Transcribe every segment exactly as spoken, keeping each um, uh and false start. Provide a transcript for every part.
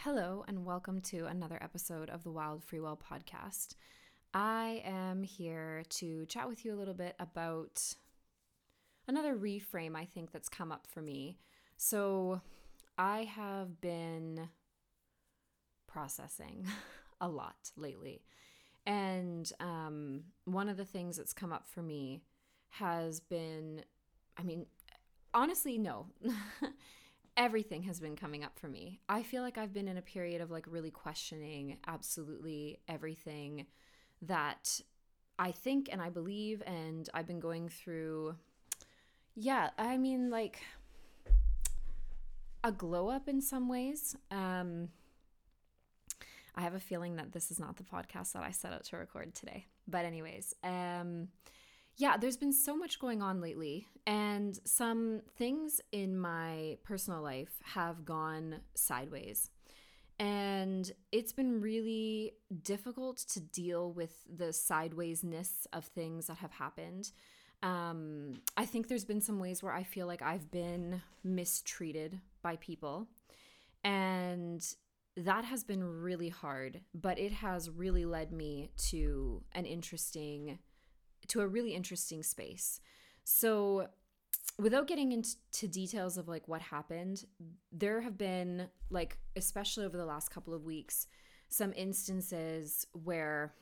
Hello, and welcome to another episode of the Wild Free Will podcast. I am here to chat with you a little bit about another reframe I think that's come up for me. So, I have been processing a lot lately. And um, one of the things that's come up for me has been, I mean, honestly, no. Everything has been coming up for me. I feel like I've been in a period of like really questioning absolutely everything that I think and I believe, and I've been going through, yeah, I mean, like a glow up in some ways. Um, I have a feeling that this is not the podcast that I set out to record today. But, anyways, um, yeah, there's been so much going on lately, and some things in my personal life have gone sideways. And it's been really difficult to deal with the sidewaysness of things that have happened. Um, I think there's been some ways where I feel like I've been mistreated by people, and that has been really hard, but it has really led me to an interesting to a really interesting space. So, without getting into details of like what happened, there have been, like, especially over the last couple of weeks, some instances where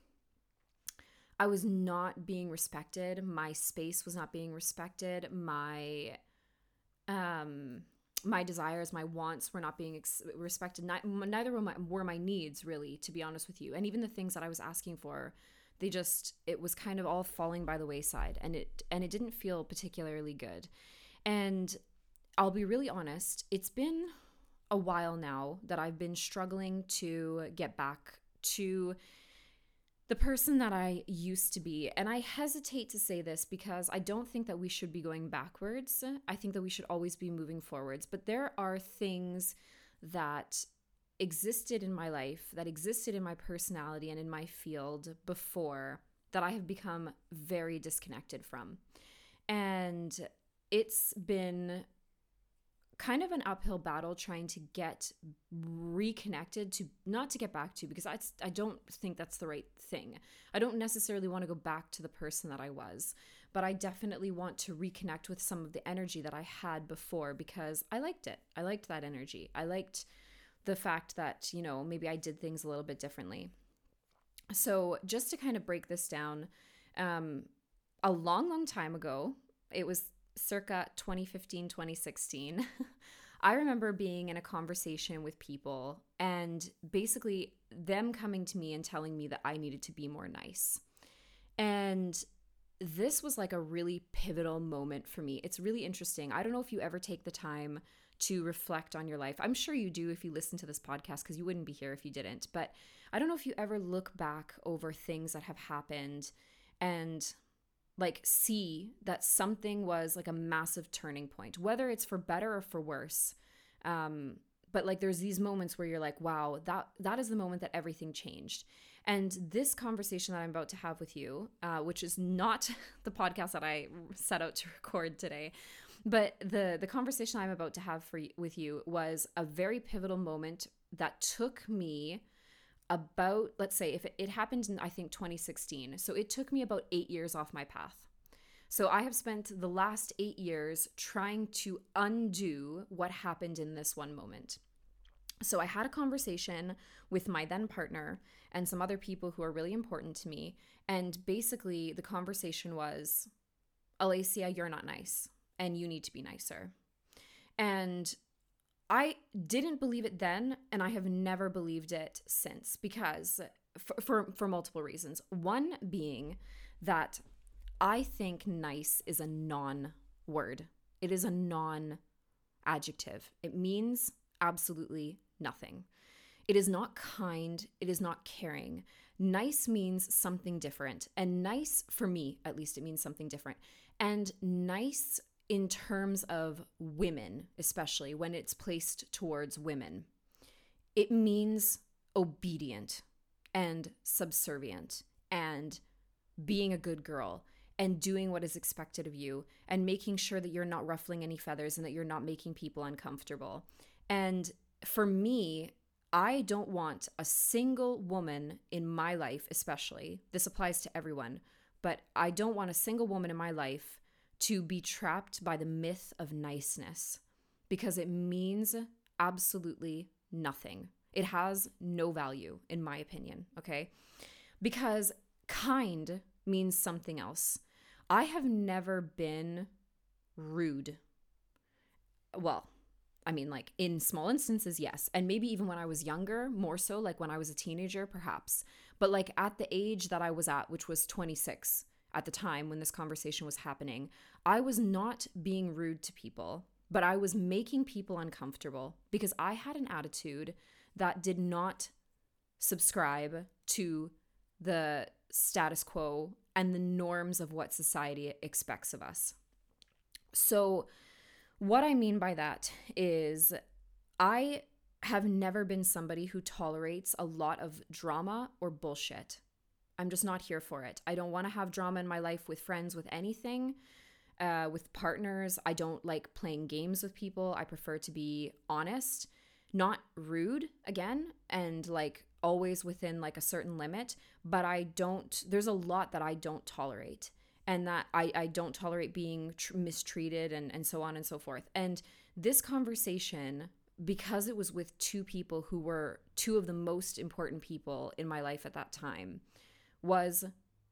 I was not being respected, my space was not being respected, my um my desires, my wants were not being ex- respected. Neither were my, were my needs, really, to be honest with you. And even the things that I was asking for, they just, it was kind of all falling by the wayside, and it and it didn't feel particularly good. And I'll be really honest, it's been a while now that I've been struggling to get back to the person that I used to be. And I hesitate to say this because I don't think that we should be going backwards. I think that we should always be moving forwards. But there are things that existed in my life, that existed in my personality and in my field before, that I have become very disconnected from. And it's been kind of an uphill battle trying to get reconnected to, not to get back to, because I, I don't think that's the right thing. I don't necessarily want to go back to the person that I was, but I definitely want to reconnect with some of the energy that I had before, because I liked it. I liked that energy. I liked the fact that, you know, maybe I did things a little bit differently. So just to kind of break this down, um, a long, long time ago, it was circa twenty fifteen, twenty sixteen, I remember being in a conversation with people and basically them coming to me and telling me that I needed to be more nice. And this was like a really pivotal moment for me. It's really interesting. I don't know if you ever take the time to reflect on your life. I'm sure you do if you listen to this podcast, because you wouldn't be here if you didn't. But I don't know if you ever look back over things that have happened and like see that something was like a massive turning point, whether it's for better or for worse. Um, but like there's these moments where you're like, wow, that that is the moment that everything changed. And this conversation that I'm about to have with you, uh, which is not the podcast that I set out to record today, but the the conversation I'm about to have for with you was a very pivotal moment that took me about, let's say, if it, it happened in, I think, twenty sixteen. So it took me about eight years off my path. So I have spent the last eight years trying to undo what happened in this one moment. So I had a conversation with my then partner and some other people who are really important to me. And basically the conversation was, Alacia, you're not nice and you need to be nicer. And I didn't believe it then, and I have never believed it since, because for, for, for multiple reasons. One being that I think nice is a non-word. It is a non-adjective. It means absolutely nothing. It is not kind. It is not caring. Nice means something different. And nice, for me at least, it means something different. And nice in terms of women, especially when it's placed towards women, it means obedient and subservient and being a good girl and doing what is expected of you and making sure that you're not ruffling any feathers and that you're not making people uncomfortable. And for me, I don't want a single woman in my life, especially, this applies to everyone, but I don't want a single woman in my life to be trapped by the myth of niceness, because it means absolutely nothing. It has no value, in my opinion, okay? Because kind means something else. I have never been rude. Well, I mean, like in small instances, yes. And maybe even when I was younger, more so, like when I was a teenager, perhaps. But like at the age that I was at, which was twenty-six at the time when this conversation was happening, I was not being rude to people, but I was making people uncomfortable because I had an attitude that did not subscribe to the status quo and the norms of what society expects of us. So what I mean by that is I have never been somebody who tolerates a lot of drama or bullshit. I'm just not here for it. I don't want to have drama in my life with friends, with anything, uh, with partners. I don't like playing games with people. I prefer to be honest, not rude again, and like always within like a certain limit. But I don't, there's a lot that I don't tolerate. And that I, I don't tolerate being tr- mistreated and, and so on and so forth. And this conversation, because it was with two people who were two of the most important people in my life at that time, was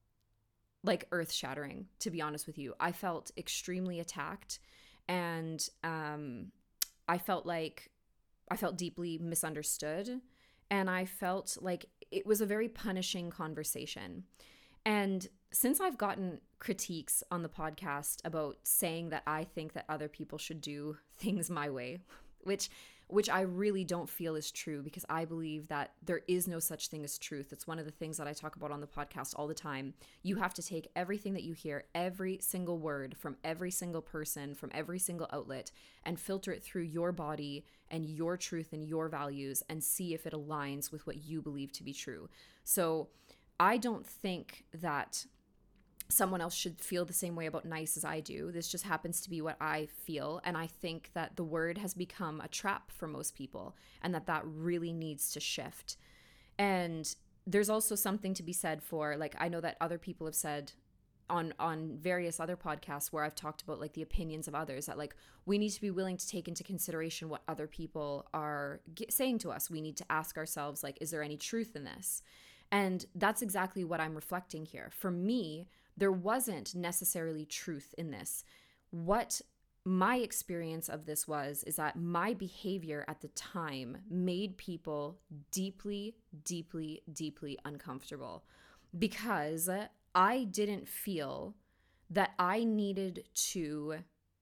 like earth-shattering, to be honest with you. I felt extremely attacked, and um, I felt like I felt deeply misunderstood, and I felt like it was a very punishing conversation. And since I've gotten critiques on the podcast about saying that I think that other people should do things my way, which which I really don't feel is true, because I believe that there is no such thing as truth. It's one of the things that I talk about on the podcast all the time. You have to take everything that you hear, every single word from every single person, from every single outlet, and filter it through your body and your truth and your values and see if it aligns with what you believe to be true. So I don't think that someone else should feel the same way about nice as I do. This just happens to be what I feel. And I think that the word has become a trap for most people, and that that really needs to shift. And there's also something to be said for, like, I know that other people have said on on various other podcasts where I've talked about like the opinions of others, that like we need to be willing to take into consideration what other people are g- saying to us. We need to ask ourselves, like, is there any truth in this? And that's exactly what I'm reflecting here. For me, there wasn't necessarily truth in this. What my experience of this was, is that my behavior at the time made people deeply, deeply, deeply uncomfortable, because I didn't feel that I needed to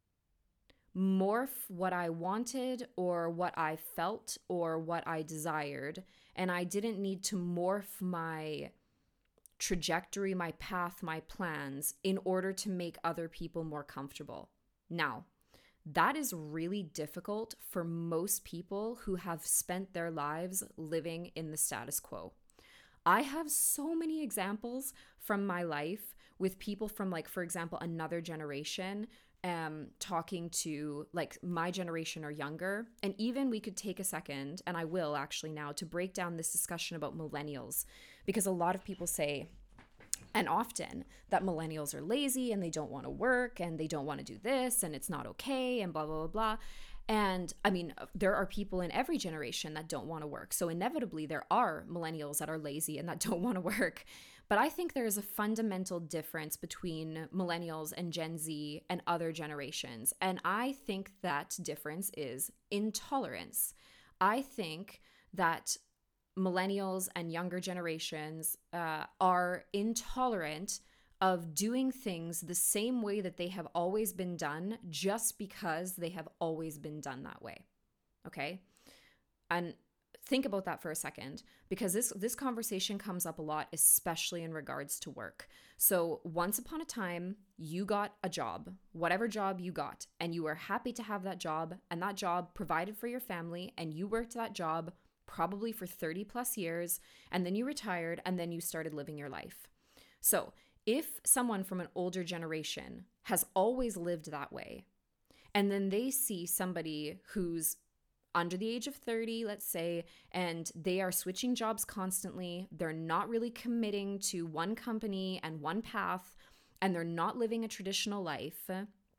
morph what I wanted or what I felt or what I desired. And I didn't need to morph my trajectory, my path, my plans in order to make other people more comfortable. Now, that is really difficult for most people who have spent their lives living in the status quo. I have so many examples from my life with people from, like, for example, another generation, um, talking to like my generation or younger. And even we could take a second, and I will actually now, to break down this discussion about millennials, because a lot of people say, and often, that millennials are lazy and they don't want to work and they don't want to do this and it's not okay and blah, blah, blah, blah. And I mean, there are people in every generation that don't want to work. So inevitably, there are millennials that are lazy and that don't want to work. But I think there is a fundamental difference between millennials and Gen Z and other generations. And I think that difference is intolerance. I think that millennials and younger generations uh, are intolerant of doing things the same way that they have always been done, just because they have always been done that way. Okay? And think about that for a second, because this this conversation comes up a lot, especially in regards to work. So once upon a time, you got a job, whatever job you got, and you were happy to have that job, and that job provided for your family, and you worked that job probably for thirty plus years, and then you retired, and then you started living your life. So if someone from an older generation has always lived that way, and then they see somebody who's under the age of thirty, let's say, and they are switching jobs constantly. They're not really committing to one company and one path, and they're not living a traditional life.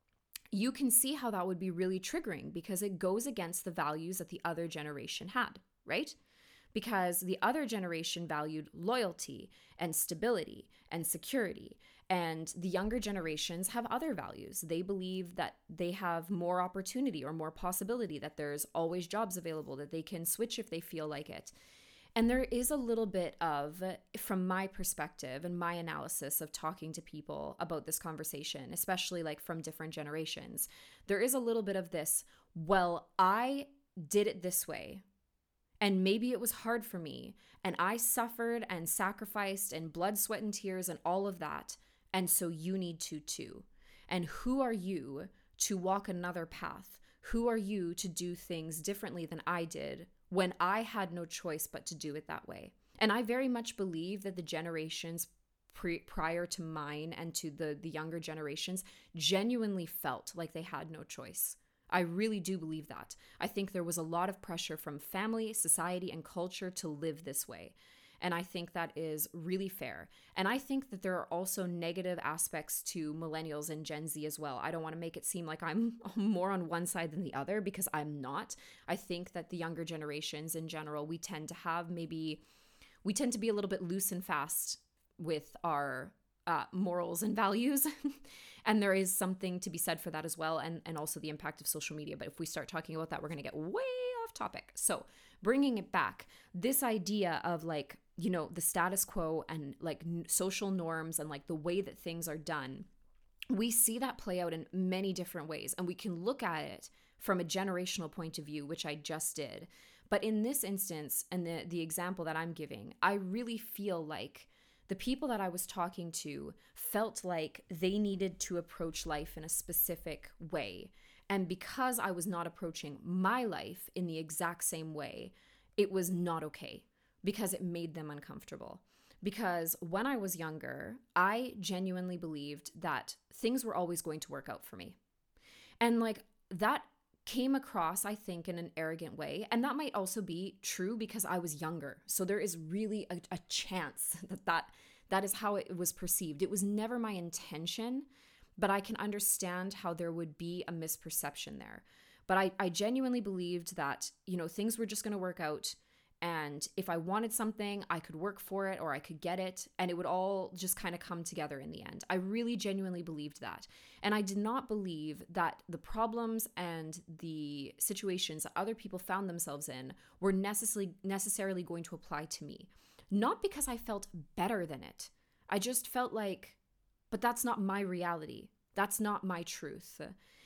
You can see how that would be really triggering because it goes against the values that the other generation had, right? Because the other generation valued loyalty and stability and security. And the younger generations have other values. They believe that they have more opportunity or more possibility, that there's always jobs available, that they can switch if they feel like it. And there is a little bit of, from my perspective and my analysis of talking to people about this conversation, especially like from different generations, there is a little bit of this, well, I did it this way. And maybe it was hard for me, and I suffered and sacrificed and blood, sweat, and tears and all of that. And so you need to too. And who are you to walk another path? Who are you to do things differently than I did when I had no choice but to do it that way? And I very much believe that the generations pre- prior to mine and to the, the younger generations genuinely felt like they had no choice. I really do believe that. I think there was a lot of pressure from family, society, and culture to live this way. And I think that is really fair. And I think that there are also negative aspects to millennials and Gen Z as well. I don't want to make it seem like I'm more on one side than the other, because I'm not. I think that the younger generations in general, we tend to have maybe, we tend to be a little bit loose and fast with our uh, morals and values. And there is something to be said for that as well. And, and also the impact of social media. But if we start talking about that, we're going to get way off topic. So bringing it back, this idea of like, you know, the status quo and like n- social norms and like the way that things are done, we see that play out in many different ways. And we can look at it from a generational point of view, which I just did. But in this instance, and the, the example that I'm giving, I really feel like the people that I was talking to felt like they needed to approach life in a specific way. And because I was not approaching my life in the exact same way, it was not okay, because it made them uncomfortable. Because when I was younger, I genuinely believed that things were always going to work out for me. And like that came across, I think, in an arrogant way. And that might also be true because I was younger. So there is really a, a chance that, that that is how it was perceived. It was never my intention, but I can understand how there would be a misperception there. But I, I genuinely believed that, you know, things were just going to work out. And if I wanted something, I could work for it or I could get it, and it would all just kind of come together in the end. I really genuinely believed that. And I did not believe that the problems and the situations that other people found themselves in were necessarily necessarily going to apply to me. Not because I felt better than it. I just felt like, but that's not my reality. That's not my truth.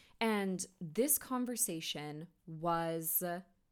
And this conversation was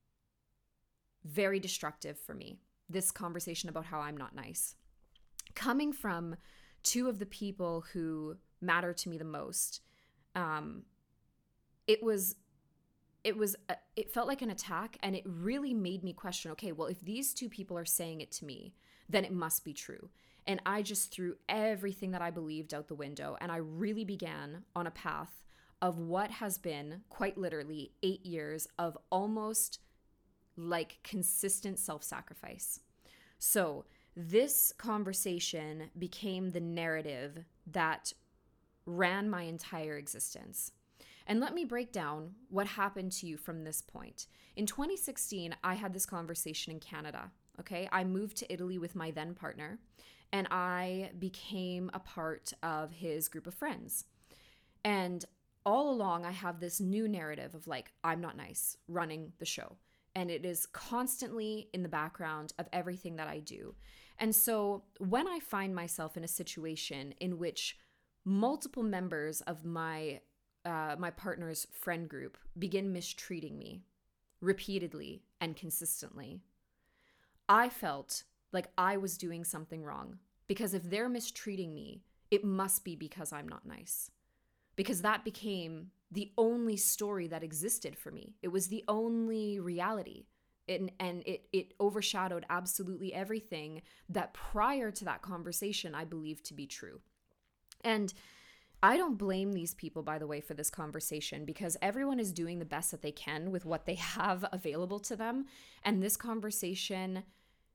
very destructive for me. This conversation about how I'm not nice. Coming from two of the people who matter to me the most, um, it was, it was, a, it felt like an attack, and it really made me question, okay, well, if these two people are saying it to me, then it must be true. And I just threw everything that I believed out the window, and I really began on a path of what has been quite literally eight years of almost like consistent self-sacrifice. So this conversation became the narrative that ran my entire existence. And let me break down what happened to you from this point. In twenty sixteen, I had this conversation in Canada, okay? I moved to Italy with my then partner, and I became a part of his group of friends. And all along, I have this new narrative of like, I'm not nice, running the show. And it is constantly in the background of everything that I do. And so when I find myself in a situation in which multiple members of my uh, my partner's friend group begin mistreating me repeatedly and consistently, I felt like I was doing something wrong. Because if they're mistreating me, it must be because I'm not nice. Because that became the only story that existed for me. It was the only reality. It, and it, it overshadowed absolutely everything that prior to that conversation I believed to be true. And I don't blame these people, by the way, for this conversation, because everyone is doing the best that they can with what they have available to them. And this conversation,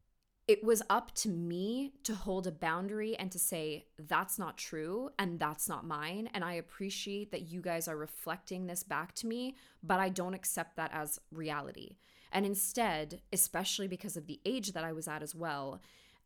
it was up to me to hold a boundary and to say, that's not true and that's not mine. And I appreciate that you guys are reflecting this back to me, but I don't accept that as reality. And instead, especially because of the age that I was at as well,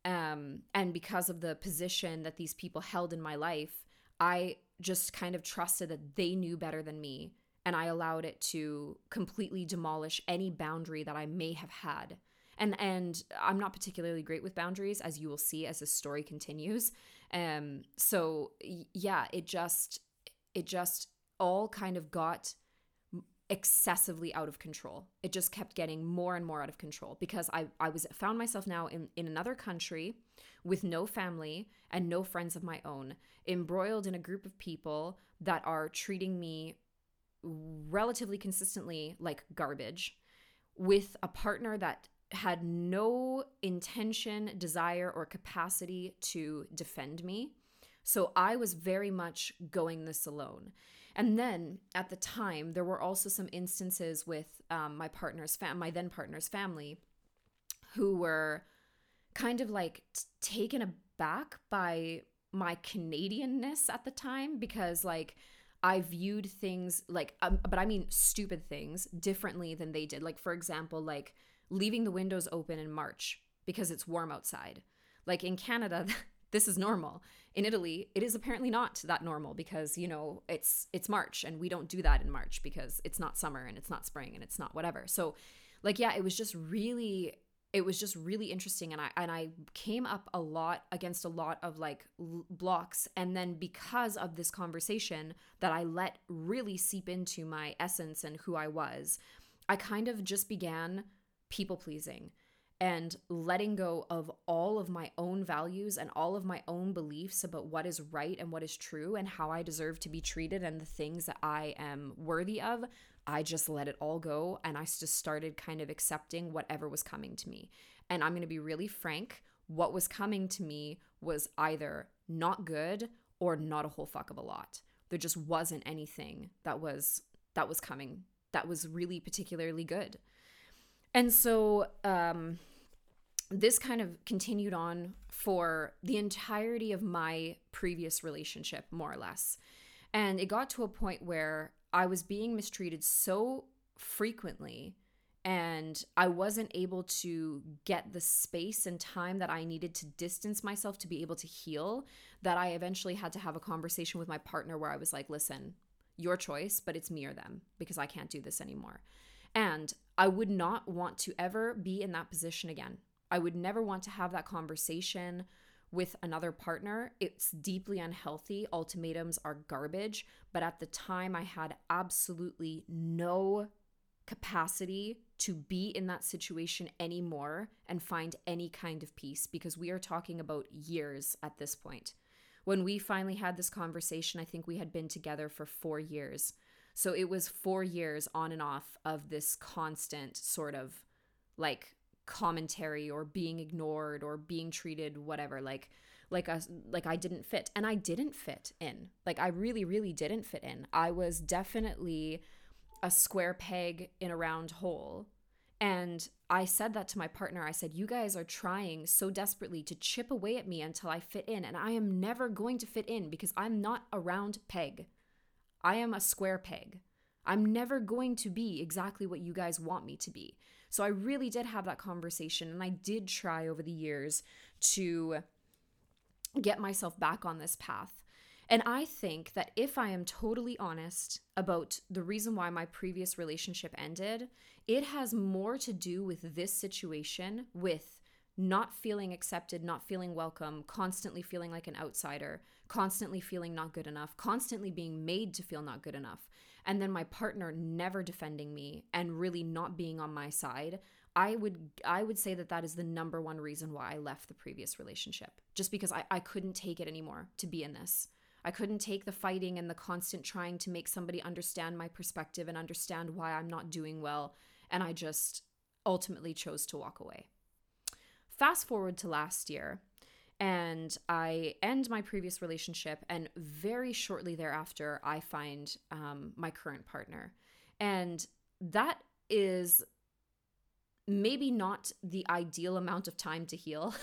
um, and because of the position that these people held in my life, I just kind of trusted that they knew better than me, and I allowed it to completely demolish any boundary that I may have had. And and I'm not particularly great with boundaries, as you will see as the story continues. Um, so yeah, it just it just all kind of got excessively out of control. It just kept getting more and more out of control because I, I was found myself now in, in another country with no family and no friends of my own, embroiled in a group of people that are treating me relatively consistently like garbage, with a partner that had no intention, desire, or capacity to defend me. So I was very much going this alone. And then at the time, there were also some instances with um, my partner's fam, my then partner's family, who were kind of like t- taken aback by my Canadianness at the time, because like I viewed things like, um, but I mean stupid things, differently than they did. Like, for example, like leaving the windows open in March because it's warm outside. Like in Canada, this is normal. In Italy, it is apparently not that normal because, you know, it's it's March and we don't do that in March because it's not summer and it's not spring and it's not whatever. So like, yeah, it was just really, it was just really interesting. And I, and I came up a lot against a lot of like l- blocks. And then because of this conversation that I let really seep into my essence and who I was, I kind of just began people pleasing and letting go of all of my own values and all of my own beliefs about what is right and what is true and how I deserve to be treated and the things that I am worthy of. I just let it all go, and I just started kind of accepting whatever was coming to me. And I'm going to be really frank, what was coming to me was either not good or not a whole fuck of a lot. There just wasn't anything that was that was coming that was really particularly good. And so um this kind of continued on for the entirety of my previous relationship, more or less. And it got to a point where I was being mistreated so frequently, and I wasn't able to get the space and time that I needed to distance myself to be able to heal, that I eventually had to have a conversation with my partner where I was like, listen, your choice, but it's me or them, because I can't do this anymore. And I would not want to ever be in that position again. I would never want to have that conversation with another partner. It's deeply unhealthy. Ultimatums are garbage. But at the time, I had absolutely no capacity to be in that situation anymore and find any kind of peace, because we are talking about years at this point. When we finally had this conversation, I think we had been together for four years. So it was four years on and off of this constant sort of like commentary or being ignored or being treated whatever, like like us like I didn't fit. And I didn't fit in. Like I really really didn't fit in. I was definitely a square peg in a round hole. And I said that to my partner. I said, you guys are trying so desperately to chip away at me until I fit in, and I am never going to fit in because I'm not a round peg. I am a square peg. I'm never going to be exactly what you guys want me to be. So I really did have that conversation, and I did try over the years to get myself back on this path. And I think that if I am totally honest about the reason why my previous relationship ended, it has more to do with this situation, with not feeling accepted, not feeling welcome, constantly feeling like an outsider, constantly feeling not good enough, constantly being made to feel not good enough. And then my partner never defending me and really not being on my side. I would I would say that that is the number one reason why I left the previous relationship. Just because I, I couldn't take it anymore to be in this. I couldn't take the fighting and the constant trying to make somebody understand my perspective and understand why I'm not doing well. And I just ultimately chose to walk away. Fast forward to last year, And I end my previous relationship, and very shortly thereafter, I find um, my current partner. And that is maybe not the ideal amount of time to heal.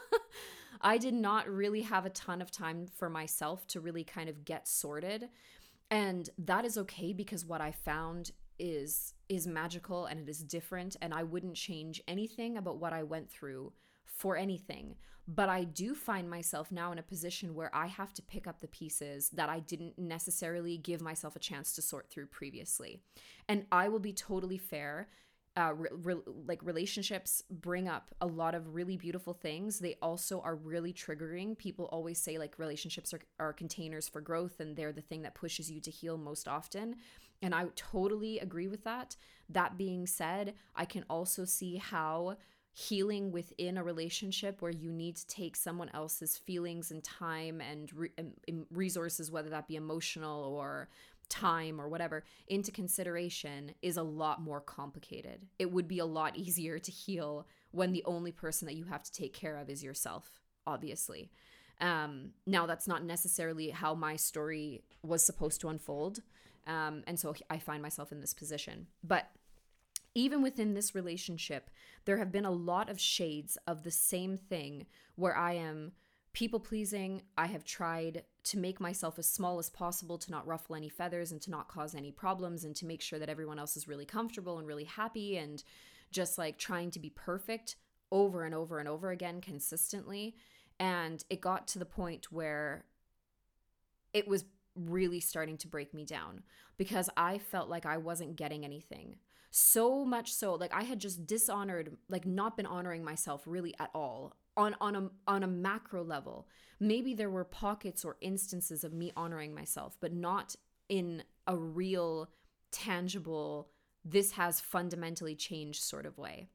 I did not really have a ton of time for myself to really kind of get sorted. And that is okay, because what I found is is magical and it is different, and I wouldn't change anything about what I went through for anything. But I do find myself now in a position where I have to pick up the pieces that I didn't necessarily give myself a chance to sort through previously. And I will be totally fair. Uh, re- re- like relationships bring up a lot of really beautiful things. They also are really triggering. People always say like relationships are, are containers for growth, and they're the thing that pushes you to heal most often. And I totally agree with that. That being said, I can also see how healing within a relationship where you need to take someone else's feelings and time and, re- and resources, whether that be emotional or time or whatever, into consideration is a lot more complicated. It would be a lot easier to heal when the only person that you have to take care of is yourself, obviously. Um, now, that's not necessarily how my story was supposed to unfold. Um, and so I find myself in this position. But even within this relationship, there have been a lot of shades of the same thing where I am people pleasing. I have tried to make myself as small as possible to not ruffle any feathers and to not cause any problems, and to make sure that everyone else is really comfortable and really happy, and just like trying to be perfect over and over and over again consistently. And it got to the point where it was really starting to break me down, because I felt like I wasn't getting anything. So much so, like I had just dishonored, like not been honoring myself really at all on, on a, on a macro level. Maybe there were pockets or instances of me honoring myself, but not in a real, tangible, this has fundamentally changed sort of way.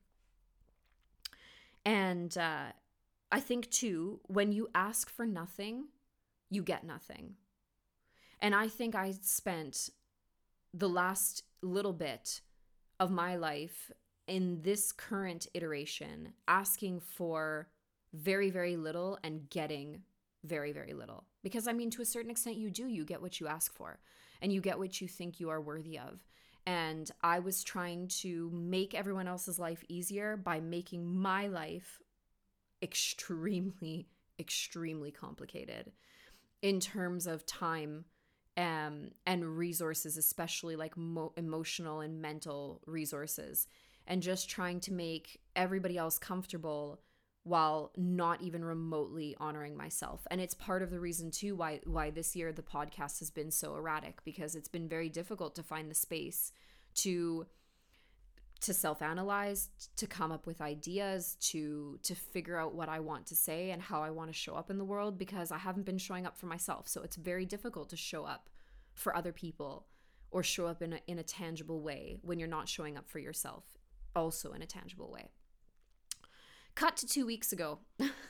And uh, I think too, when you ask for nothing, you get nothing. And I think I spent the last little bit of my life in this current iteration asking for very, very little and getting very, very little. Because I mean, to a certain extent, you do. You get what you ask for, and you get what you think you are worthy of. And I was trying to make everyone else's life easier by making my life extremely, extremely complicated in terms of time Um, and resources, especially like mo- emotional and mental resources, and just trying to make everybody else comfortable while not even remotely honoring myself. And it's part of the reason too why why this year the podcast has been so erratic, because it's been very difficult to find the space to to self-analyze, to come up with ideas, to to figure out what I want to say and how I want to show up in the world, because I haven't been showing up for myself. So it's very difficult to show up for other people or show up in a, in a tangible way when you're not showing up for yourself also in a tangible way. Cut to two weeks ago.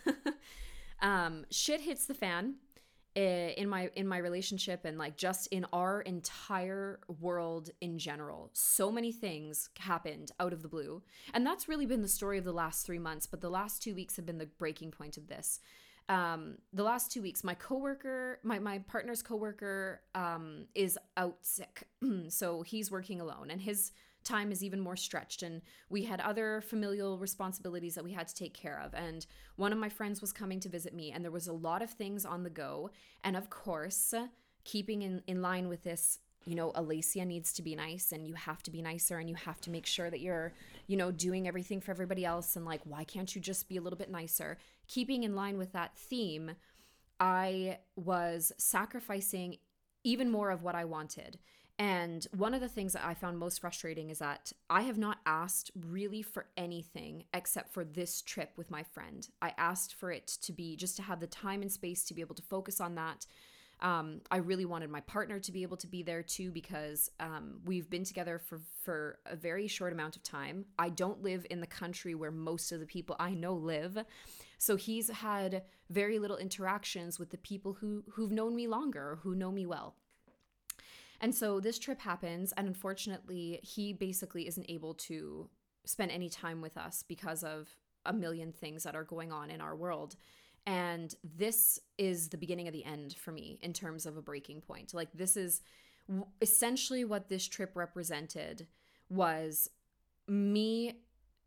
um, shit hits the fan in my in my relationship, and like just in our entire world in general. So many things happened out of the blue, and that's really been the story of the last three months, but the last two weeks have been the breaking point of this. Um, the last two weeks, my coworker, my, my partner's coworker um, is out sick. So he's working alone, and his time is even more stretched, and we had other familial responsibilities that we had to take care of, and one of my friends was coming to visit me, and there was a lot of things on the go. And of course, keeping in, in line with this, you know, Alacia needs to be nice, and you have to be nicer, and you have to make sure that you're, you know, doing everything for everybody else, and like, why can't you just be a little bit nicer? Keeping in line with that theme, I was sacrificing even more of what I wanted. And one of the things that I found most frustrating is that I have not asked really for anything except for this trip with my friend. I asked for it to be just to have the time and space to be able to focus on that. Um, I really wanted my partner to be able to be there too, because um, we've been together for, for a very short amount of time. I don't live in the country where most of the people I know live. So he's had very little interactions with the people who, who've known me longer, or who know me well. And so this trip happens, and unfortunately, he basically isn't able to spend any time with us because of a million things that are going on in our world. And this is the beginning of the end for me in terms of a breaking point. Like, this is w- essentially what this trip represented, was me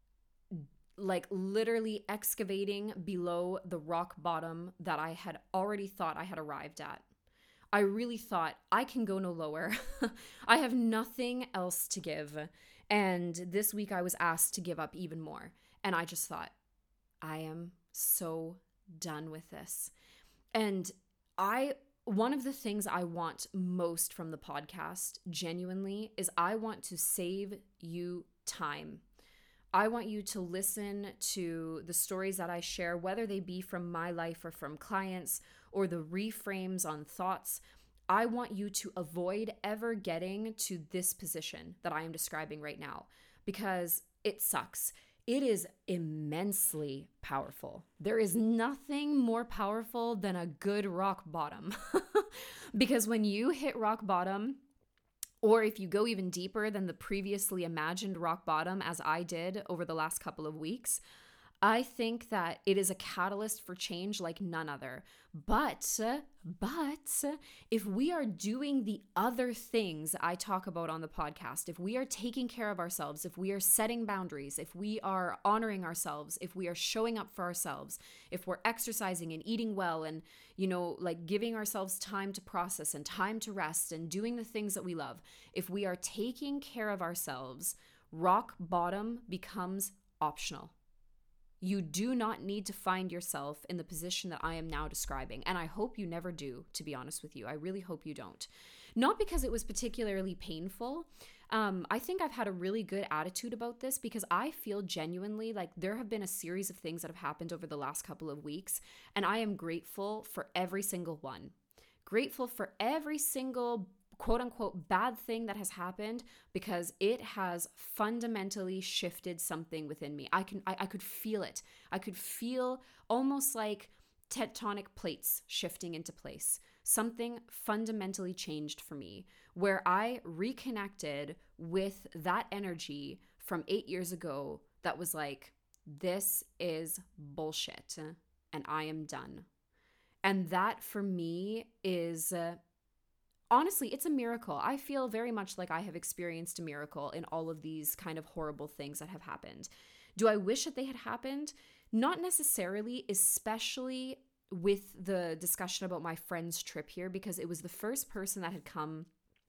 like literally excavating below the rock bottom that I had already thought I had arrived at. I really thought I can go no lower. I have nothing else to give. And this week I was asked to give up even more. And I just thought, I am so done with this. And I, one of the things I want most from the podcast, genuinely, is I want to save you time. I want you to listen to the stories that I share, whether they be from my life or from clients, or the reframes on thoughts. I want you to avoid ever getting to this position that I am describing right now, because it sucks. It is immensely powerful. There is nothing more powerful than a good rock bottom. Because when you hit rock bottom, or if you go even deeper than the previously imagined rock bottom, as I did over the last couple of weeks, I think that it is a catalyst for change like none other. But, but if we are doing the other things I talk about on the podcast, if we are taking care of ourselves, if we are setting boundaries, if we are honoring ourselves, if we are showing up for ourselves, if we're exercising and eating well and, you know, like giving ourselves time to process and time to rest and doing the things that we love, if we are taking care of ourselves, rock bottom becomes optional. You do not need to find yourself in the position that I am now describing. And I hope you never do, to be honest with you. I really hope you don't. Not because it was particularly painful. Um, I think I've had a really good attitude about this, because I feel genuinely like there have been a series of things that have happened over the last couple of weeks. And I am grateful for every single one. Grateful for every single quote unquote bad thing that has happened, because it has fundamentally shifted something within me. I can I, I could feel it. I could feel almost like tectonic plates shifting into place. Something fundamentally changed for me, where I reconnected with that energy from eight years ago that was like, this is bullshit and I am done. And that for me is uh, honestly, it's a miracle. I feel very much like I have experienced a miracle in all of these kind of horrible things that have happened. Do I wish that they had happened? Not necessarily, especially with the discussion about my friend's trip here, because it was the first person that had come.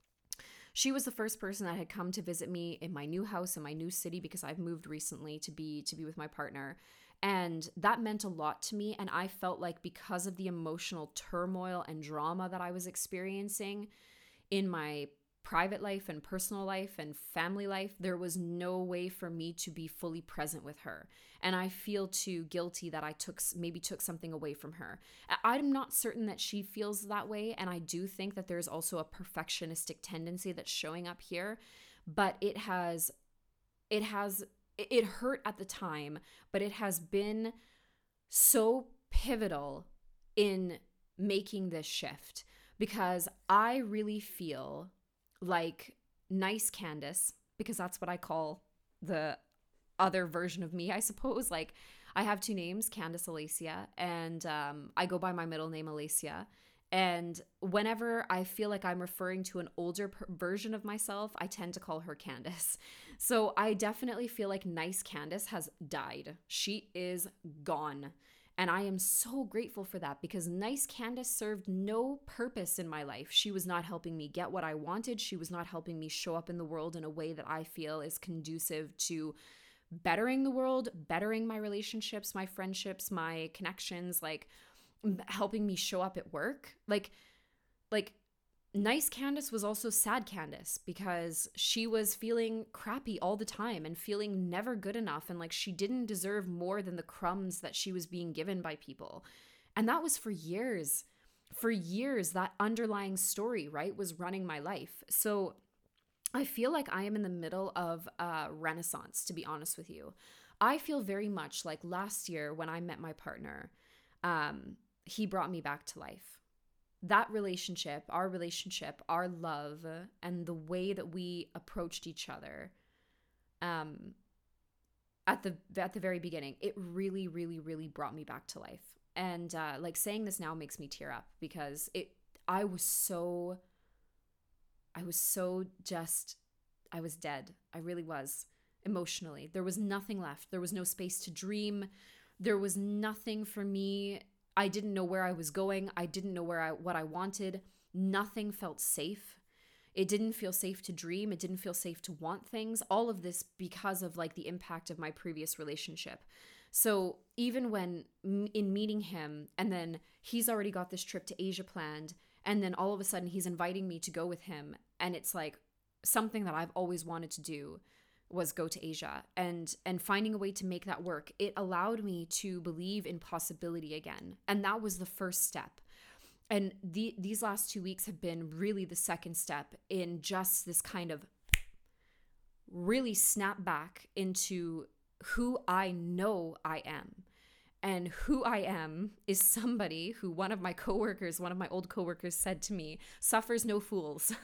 She was the first person that had come to visit me in my new house, in my new city, because I've moved recently to be to be with my partner. And that meant a lot to me. And I felt like because of the emotional turmoil and drama that I was experiencing in my private life and personal life and family life, there was no way for me to be fully present with her. And I feel too guilty that I took maybe took something away from her. I'm not certain that she feels that way. And I do think that there's also a perfectionistic tendency that's showing up here. But it has, it has... It hurt at the time, but it has been so pivotal in making this shift, because I really feel like nice Candace, because that's what I call the other version of me, I suppose. Like, I have two names, Candace Alacia, and um, I go by my middle name, Alacia. And whenever I feel like I'm referring to an older per- version of myself, I tend to call her Candace. So I definitely feel like nice Candace has died. She is gone. And I am so grateful for that, because nice Candace served no purpose in my life. She was not helping me get what I wanted. She was not helping me show up in the world in a way that I feel is conducive to bettering the world, bettering my relationships, my friendships, my connections, like helping me show up at work. Like, like nice Candace was also sad Candace, because she was feeling crappy all the time and feeling never good enough. And like, she didn't deserve more than the crumbs that she was being given by people. And that was for years, for years, that underlying story, right, was running my life. So I feel like I am in the middle of a renaissance, to be honest with you. I feel very much like last year when I met my partner, um, he brought me back to life. That relationship, our relationship, our love, and the way that we approached each other um, at the at the very beginning, it really, really, really brought me back to life. And uh, like saying this now makes me tear up because it, I was so, I was so just, I was dead. I really was emotionally. There was nothing left. There was no space to dream. There was nothing for me. I didn't know where I was going. I didn't know where I, what I wanted. Nothing felt safe. It didn't feel safe to dream. It didn't feel safe to want things. All of this because of like the impact of my previous relationship. So even when in meeting him, and then he's already got this trip to Asia planned, and then all of a sudden he's inviting me to go with him, and it's like something that I've always wanted to do was go to Asia, and and finding a way to make that work. It allowed me to believe in possibility again, and that was the first step. And the, these last two weeks have been really the second step in just this kind of really snap back into who I know I am. And who I am is somebody who one of my coworkers, one of my old coworkers said to me, suffers no fools.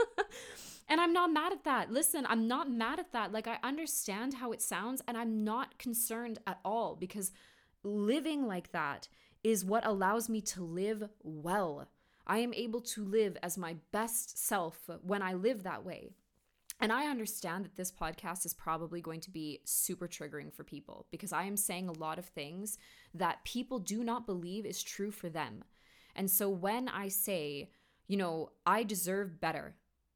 And I'm not mad at that. Listen, I'm not mad at that. Like, I understand how it sounds, and I'm not concerned at all, because living like that is what allows me to live well. I am able to live as my best self when I live that way. And I understand that this podcast is probably going to be super triggering for people, because I am saying a lot of things that people do not believe is true for them. And so when I say, you know, I deserve better,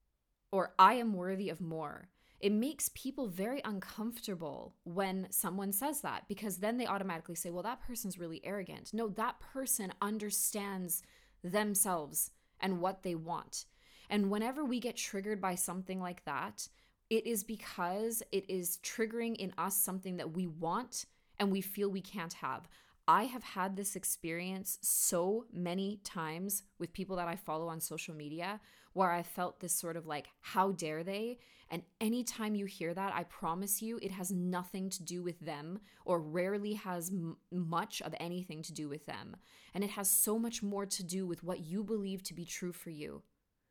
or I am worthy of more, it makes people very uncomfortable when someone says that, because then they automatically say, well, that person's really arrogant. No, that person understands themselves and what they want. And whenever we get triggered by something like that, it is because it is triggering in us something that we want and we feel we can't have. I have had this experience so many times with people that I follow on social media, where I felt this sort of like, how dare they? And anytime you hear that, I promise you, it has nothing to do with them, or rarely has m- much of anything to do with them. And it has so much more to do with what you believe to be true for you.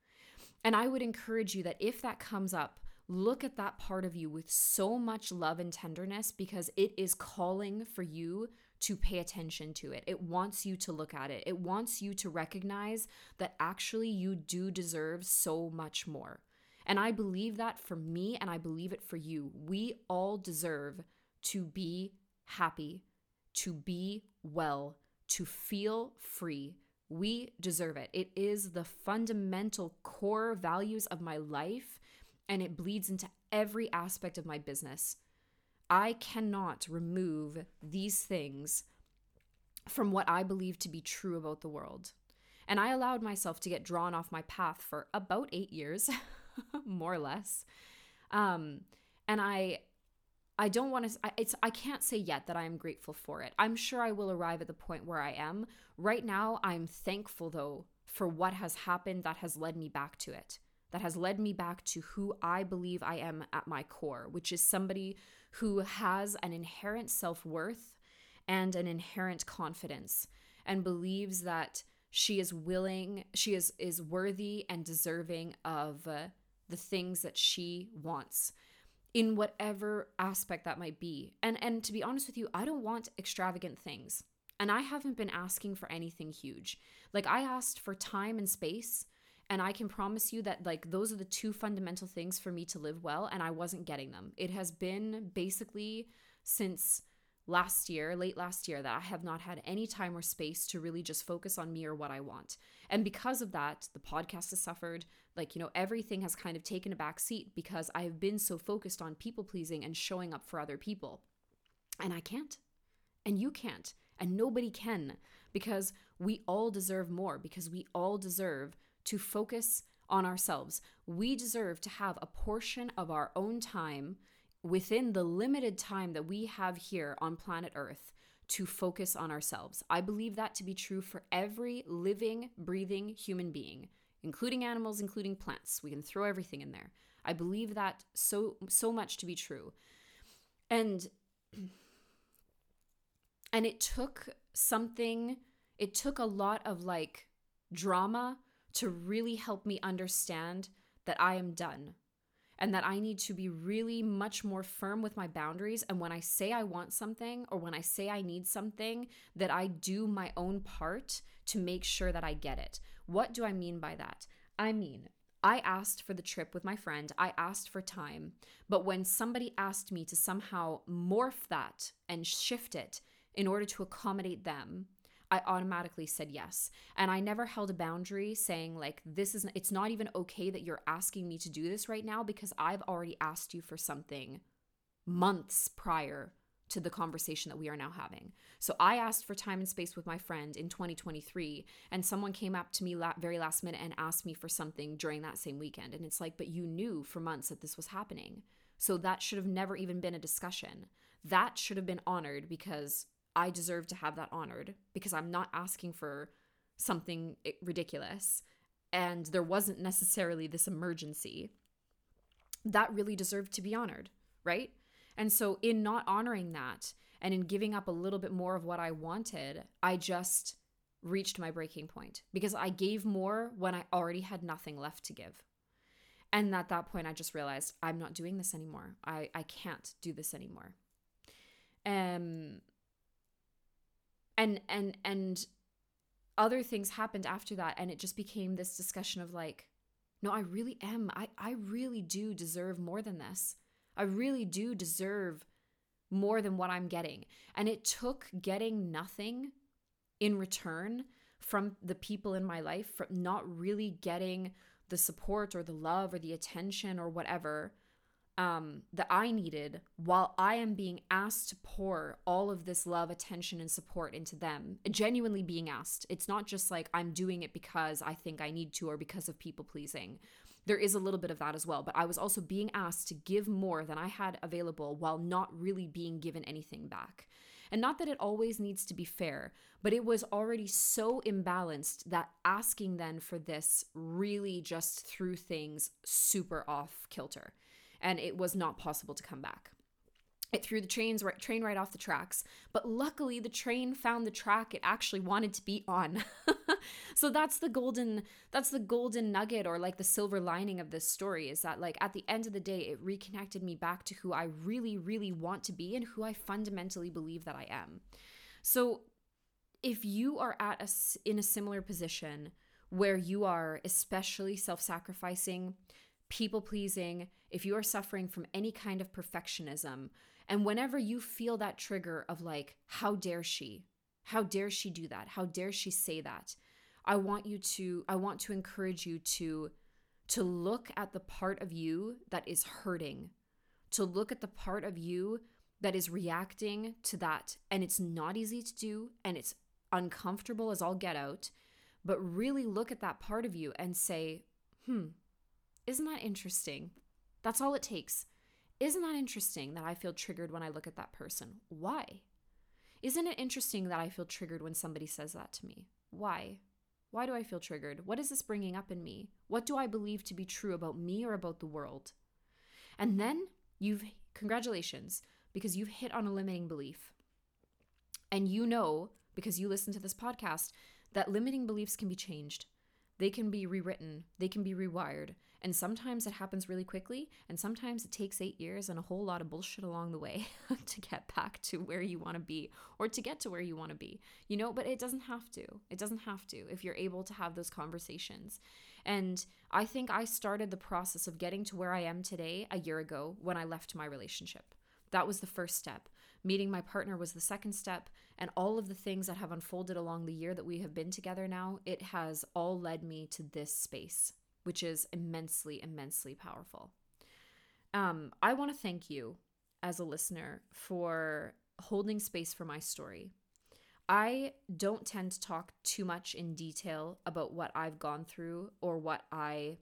And I would encourage you that if that comes up, look at that part of you with so much love and tenderness, because it is calling for you to pay attention to it. It wants you to look at it. It wants you to recognize that actually you do deserve so much more. And I believe that for me, and I believe it for you. We all deserve to be happy, to be well, to feel free. We deserve it. It is the fundamental core values of my life, and it bleeds into every aspect of my business. I cannot remove these things from what I believe to be true about the world. And I allowed myself to get drawn off my path for about eight years, more or less. Um, and I I don't want to, it's, I can't say yet that I am grateful for it. I'm sure I will arrive at the point where I am. Right now, I'm thankful, though, for what has happened that has led me back to it, that has led me back to who I believe I am at my core, which is somebody who has an inherent self-worth and an inherent confidence, and believes that she is willing, she is, is worthy and deserving of uh, the things that she wants, in whatever aspect that might be. And and to be honest with you, I don't want extravagant things. And I haven't been asking for anything huge. Like, I asked for time and space, and I can promise you that, like, those are the two fundamental things for me to live well, and I wasn't getting them. It has been basically since last year, late last year, that I have not had any time or space to really just focus on me or what I want. And because of that, the podcast has suffered. Like, you know, everything has kind of taken a back seat because I have been so focused on people pleasing and showing up for other people. And I can't. And you can't. And nobody can, because we all deserve more, because we all deserve to focus on ourselves. We deserve to have a portion of our own time within the limited time that we have here on planet Earth to focus on ourselves. I believe that to be true for every living, breathing human being, including animals, including plants. We can throw everything in there. I believe that so so much to be true. And and it took something, it took a lot of like drama to really help me understand that I am done. and that I need to be really much more firm with my boundaries. And when I say I want something, or when I say I need something, that I do my own part to make sure that I get it. What do I mean by that? I mean, I asked for the trip with my friend. I asked for time. But when somebody asked me to somehow morph that and shift it in order to accommodate them, I automatically said yes. And I never held a boundary saying like, this is, it's not even okay that you're asking me to do this right now, because I've already asked you for something months prior to the conversation that we are now having. So I asked for time and space with my friend in twenty twenty-three, and someone came up to me la- very last minute and asked me for something during that same weekend. And it's like, but you knew for months that this was happening. So that should have never even been a discussion. That should have been honored, because I deserve to have that honored, because I'm not asking for something ridiculous and there wasn't necessarily this emergency. That really deserved to be honored, right? And so in not honoring that and in giving up a little bit more of what I wanted, I just reached my breaking point, because I gave more when I already had nothing left to give. And at that point, I just realized I'm not doing this anymore. I, I can't do this anymore. Um, and, and, and other things happened after that. And it just became this discussion of like, no, I really am. I, I really do deserve more than this. I really do deserve more than what I'm getting. And it took getting nothing in return from the people in my life, from not really getting the support or the love or the attention or whatever um, that I needed, while I am being asked to pour all of this love, attention, and support into them, genuinely being asked. It's not just like I'm doing it because I think I need to or because of people pleasing. There is a little bit of that as well, but I was also being asked to give more than I had available while not really being given anything back. And not that it always needs to be fair, but it was already so imbalanced that asking then for this really just threw things super off kilter. And it was not possible to come back. It threw the trains right, train right off the tracks. But luckily, the train found the track it actually wanted to be on. So that's the golden, that's the golden nugget, or like the silver lining of this story, is that like at the end of the day, it reconnected me back to who I really, really want to be and who I fundamentally believe that I am. So if you are at a, in a similar position where you are especially self-sacrificing, people-pleasing, if you are suffering from any kind of perfectionism, and whenever you feel that trigger of like, how dare she? How dare she do that? How dare she say that? I want you to, I want to encourage you to, to look at the part of you that is hurting, to look at the part of you that is reacting to that. And it's not easy to do, and it's uncomfortable as all get out, but really look at that part of you and say, hmm, isn't that interesting? That's all it takes. Isn't that interesting that I feel triggered when I look at that person? Why? Isn't it interesting that I feel triggered when somebody says that to me? Why? Why do I feel triggered? What is this bringing up in me? What do I believe to be true about me or about the world? And then you've, congratulations, because you've hit on a limiting belief. And you know, because you listen to this podcast, that limiting beliefs can be changed. They can be rewritten. They can be rewired. And sometimes it happens really quickly, and sometimes it takes eight years and a whole lot of bullshit along the way to get back to where you want to be, or to get to where you want to be, you know, but it doesn't have to. It doesn't have to if you're able to have those conversations. And I think I started the process of getting to where I am today a year ago when I left my relationship. That was the first step. Meeting my partner was the second step, and all of the things that have unfolded along the year that we have been together now, it has all led me to this space, which is immensely, immensely powerful. Um, I want to thank you as a listener for holding space for my story. I don't tend to talk too much in detail about what I've gone through or what I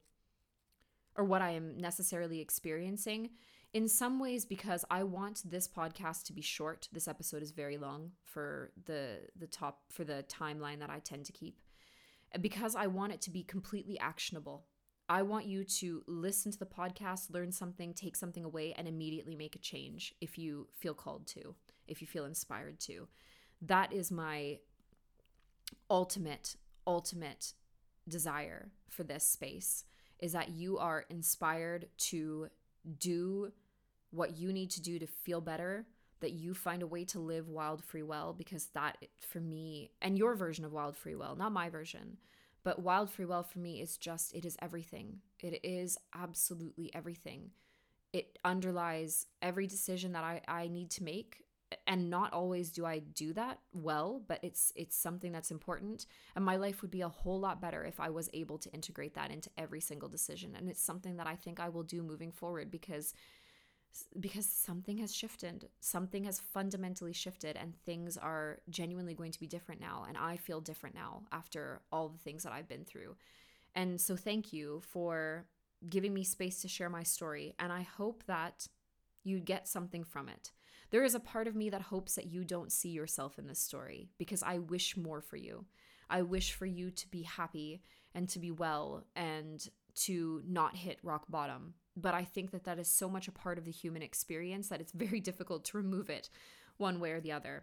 or what I am necessarily experiencing. In some ways, because I want this podcast to be short. This episode is very long for the the top for the timeline that I tend to keep, because I want it to be completely actionable. I want you to listen to the podcast, learn something, take something away, and immediately make a change if you feel called to, if you feel inspired to. That is my ultimate, ultimate desire for this space, is that you are inspired to do what you need to do to feel better, that you find a way to live wild free well, because that for me, and your version of wild free well, not my version, but wild free well for me is just, it is everything. It is absolutely everything. It underlies every decision that I, I need to make. And not always do I do that well, but it's it's something that's important. And my life would be a whole lot better if I was able to integrate that into every single decision. And it's something that I think I will do moving forward, because because something has shifted. Something has fundamentally shifted, and things are genuinely going to be different now. And I feel different now after all the things that I've been through. And so thank you for giving me space to share my story. And I hope that you get something from it. There is a part of me that hopes that you don't see yourself in this story, because I wish more for you. I wish for you to be happy and to be well and to not hit rock bottom. But I think that that is so much a part of the human experience that it's very difficult to remove it one way or the other.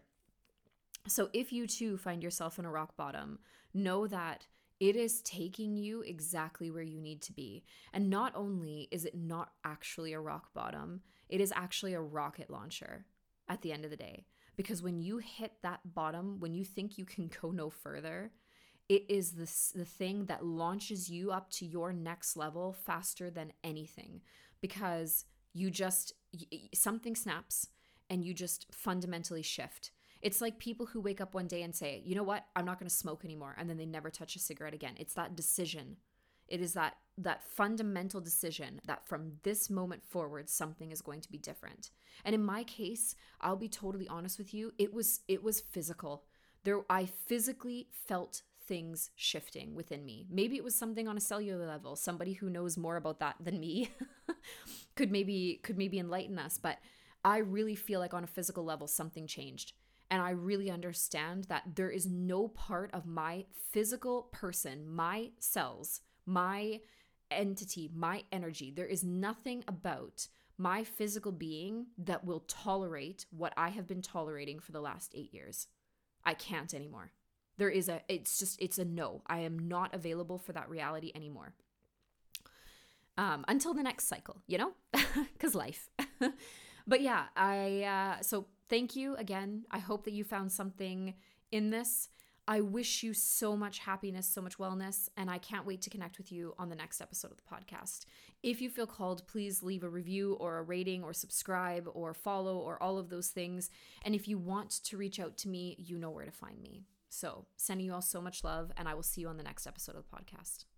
So if you too find yourself in a rock bottom, know that it is taking you exactly where you need to be. And not only is it not actually a rock bottom, it is actually a rocket launcher at the end of the day. Because when you hit that bottom, when you think you can go no further, it is the, the thing that launches you up to your next level faster than anything. Because you just, something snaps and you just fundamentally shift. It's like people who wake up one day and say, you know what, I'm not going to smoke anymore. And then they never touch a cigarette again. It's that decision. It is that that fundamental decision that from this moment forward, something is going to be different. And in my case, I'll be totally honest with you, it was it was physical. There, I physically felt things shifting within me. Maybe it was something on a cellular level. Somebody who knows more about that than me could maybe could maybe enlighten us. But I really feel like on a physical level, something changed. And I really understand that there is no part of my physical person, my cells, my entity, my energy, there is nothing about my physical being that will tolerate what I have been tolerating for the last eight years. I can't anymore. There is a, it's just, it's a no. I am not available for that reality anymore. Um, until the next cycle, you know, because life. But yeah, I, uh, so thank you again. I hope that you found something in this. I wish you so much happiness, so much wellness, and I can't wait to connect with you on the next episode of the podcast. If you feel called, please leave a review or a rating or subscribe or follow or all of those things. And if you want to reach out to me, you know where to find me. So sending you all so much love, and I will see you on the next episode of the podcast.